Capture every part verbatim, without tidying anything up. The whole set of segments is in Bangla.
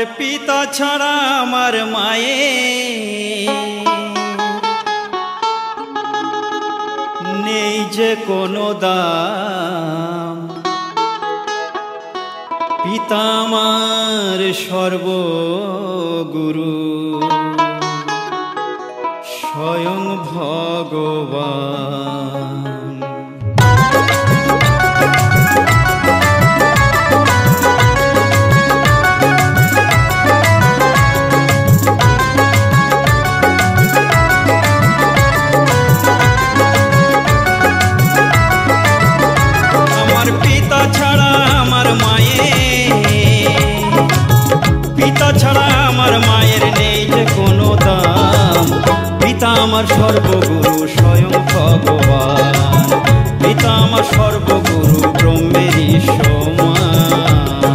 পিতা ছাড়া আমার মায়ে নেই যে কোনো দাম। পিতা আমার সর্বগুরু স্বয়ং ভগবান। পিতা ছাড়া আমার মায়ের নেই যে কোনো দাম। পিতা আমার সর্বগুরু স্বয়ং ভগবান। পিতা আমার সর্বগুরু ব্রহ্মেরই সমান।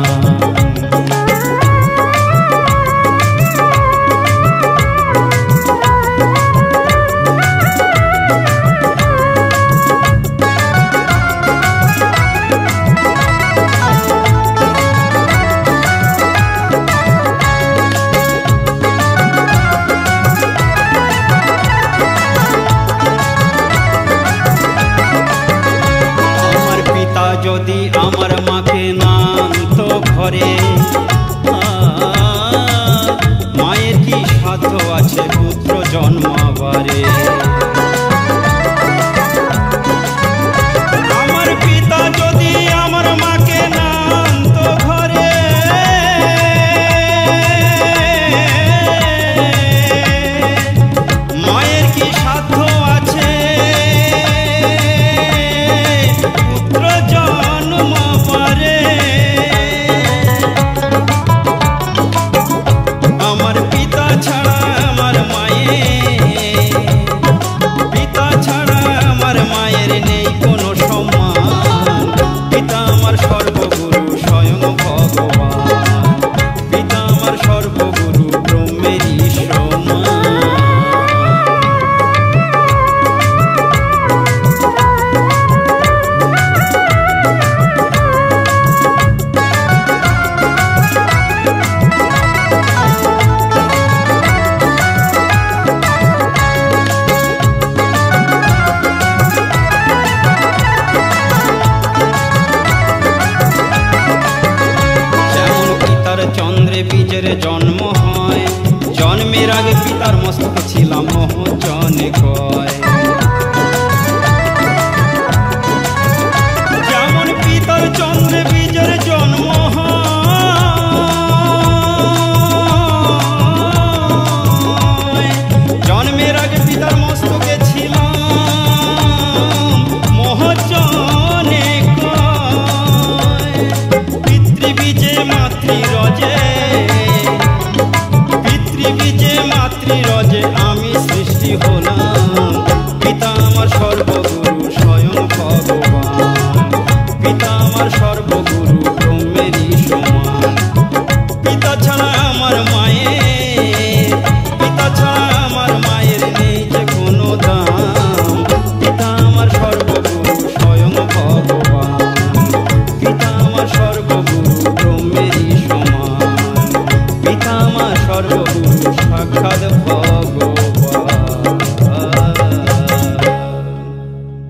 যদি আমার মাকে নামতো ঘরে, মায়ের কি সাধ্য আছে পুত্র জন্মাবারে। আমার পিতা যদি আমার মাকে নামতো ঘরে, মায়ের কি সাধ্য আছে বীজের জন্ম হয়, জন্মের আগে পিতার মস্তকে ছিলাম মোহজনে কয়। যেমন পিতার চন্দ্রে বীজের জন্ম হয়, জন্মের আগে পিতার মস্তকে ছিলাম মোহজনে কয়। পিতৃবীজে মাতৃরজে পিতৃবীজে মাতৃরজে আমি সৃষ্টি হলাম। পিতা আমার সর্বগুরু স্বয়ং ভগবান। পিতা আমার সর্বগুরু ব্রহ্মেরই সমান। পিতা ছাড়া আমার মায়ের পিতা ছাড়া আমার মায়ের নেই যে কোনো দাম। পিতা আমার সর্বগুরু স্বয়ং ভগবান। পিতা আমার সর্বগুরু ব্রহ্মেরই সমান। পিতা আমার সর্বগুরু সাক্ষাৎ